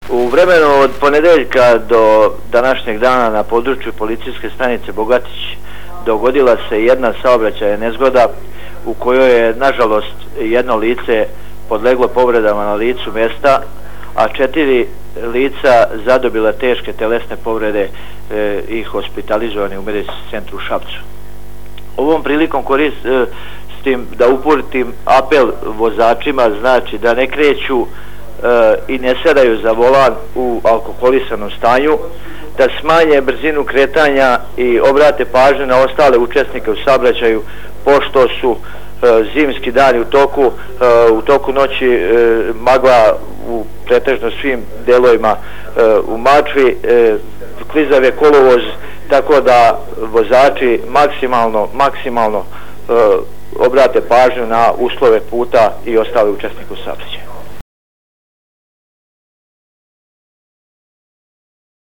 U vremenu od ponedeljka do današnjeg dana na području policijske stanice Bogatić dogodila se jedna saobraćajna nezgoda u kojoj je nažalost jedno lice podleglo povredama na licu mjesta, a 4 lica zadobila teške telesne povrede i hospitalizovani u medicinskom centru u Šapcu. Ovom prilikom koristim da uputim apel vozačima, znači da ne kreću i ne sedaju za volan u alkoholisanom stanju, da smanje brzinu kretanja i obrate pažnju na ostale učesnike u saobraćaju, pošto su zimski dani u toku noći magla u pretežno svim delovima u Mačvi, klizav je kolovoz, tako da vozači maksimalno obrate pažnju na uslove puta i ostale učesnike u saobraćaju.